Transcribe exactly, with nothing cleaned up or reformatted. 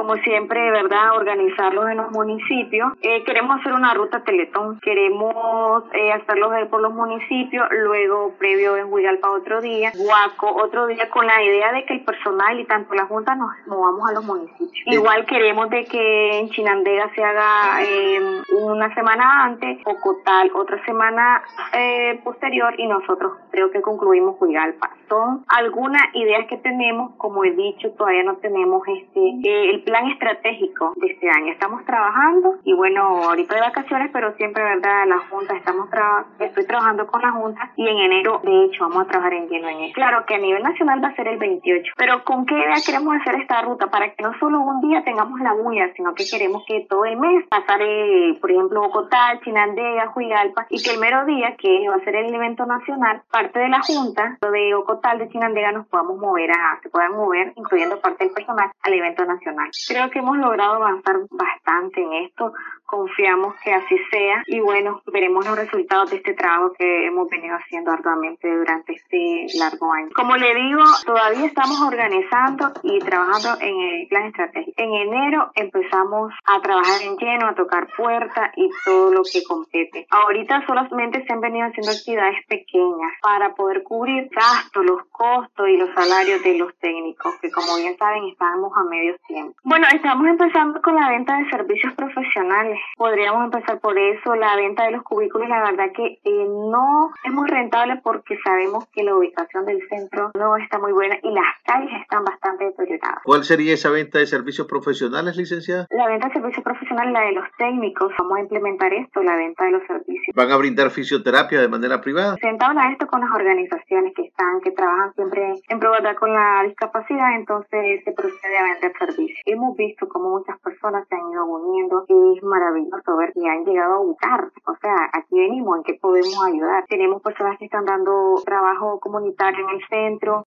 como siempre, ¿verdad?, organizarlos en los municipios. Eh, queremos hacer una ruta Teletón, queremos eh, hacerlo por los municipios, luego previo en Huigalpa otro día, Guaco otro día, con la idea de que el personal y tanto la Junta nos movamos a los municipios. Sí. Igual queremos de que en Chinandega se haga eh, una semana antes, Ocotal otra semana eh, posterior, y nosotros creo que concluimos Huigalpa. Son algunas ideas que tenemos. Como he dicho, todavía no tenemos este eh, el plan estratégico de este año. Estamos trabajando y bueno, ahorita de vacaciones, pero siempre, ¿verdad?, la Junta, estamos tra- estoy trabajando con la Junta, y en enero, de hecho, vamos a trabajar en lleno en eso. Claro que a nivel nacional va a ser el veintiocho, pero ¿con qué idea queremos hacer esta ruta? Para que no solo un día tengamos la bulla, sino que queremos que todo el mes pasar, eh, por ejemplo, Ocotal, Chinandega, Huigalpa, y que el mero día, que va a ser el evento nacional, parte de la Junta, de Ocotal, de Chinandega, nos podamos mover a, se puedan mover, incluyendo parte del personal, al evento nacional. Creo que hemos logrado avanzar bastante en esto, confiamos que así sea, y bueno, veremos los resultados de este trabajo que hemos venido haciendo arduamente durante este largo año. Como le digo, todavía estamos organizando y trabajando en el plan estratégico. En enero empezamos a trabajar en lleno, a tocar puertas y todo lo que compete. Ahorita solamente se han venido haciendo actividades pequeñas para poder cubrir gastos, los costos y los salarios de los técnicos, que como bien saben estamos a medio tiempo. Bueno, estamos empezando con la venta de servicios profesionales. Podríamos empezar por eso, la venta de los cubículos. La verdad que eh, no es muy rentable porque sabemos que la ubicación del centro no está muy buena y las calles están bastante deterioradas. ¿Cuál sería esa venta de servicios profesionales, licenciada? La venta de servicios profesionales, la de los técnicos. Vamos a implementar esto, la venta de los servicios. ¿Van a brindar fisioterapia de manera privada? Sentado a esto con las organizaciones que están, que trabajan siempre en pro ¿verdad?, con la discapacidad, entonces se procede a vender servicios. Hemos visto cómo muchas personas se han ido uniendo, y es maravilloso ver que han llegado a buscar, o sea, aquí venimos, ¿en qué podemos ayudar? Tenemos personas que están dando trabajo comunitario en el centro,